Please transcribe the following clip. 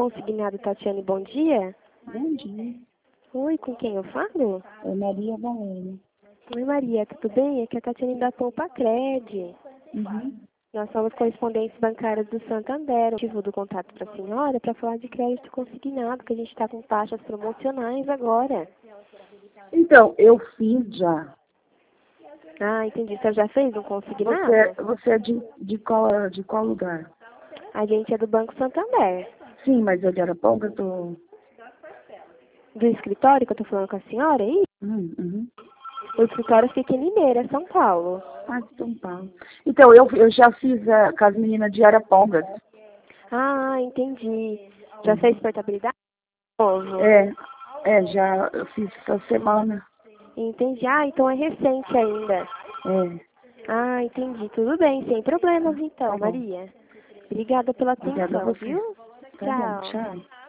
Consignado, Tatiane, bom dia. Bom dia. Oi, com quem eu falo? É Maria Valéria. Oi, Maria, tudo bem? Aqui é a Tatiane da Poupa Cred. Uhum. Nós somos correspondentes bancários do Santander. O motivo do contato para a senhora é para falar de crédito consignado, que a gente está com taxas promocionais agora. Então, eu fiz já. Ah, entendi. Você já fez um consignado? Você é de qual lugar? A gente é do Banco Santander. Sim, mas eu de Araponga, eu tô... Do escritório que eu estou falando com a senhora, aí? Uhum. O escritório fica em Limeira, São Paulo. Ah, de São Paulo. Então, eu já fiz com as meninas de Araponga. Ah, entendi. Já fez portabilidade? Novo. Já eu fiz essa semana. Entendi. Ah, então é recente ainda. É, Ah, entendi. Tudo bem, sem problemas então, tá bom. Maria. Obrigada pela Obrigada a atenção, você. viu? Tá bom, Tchau. tchau.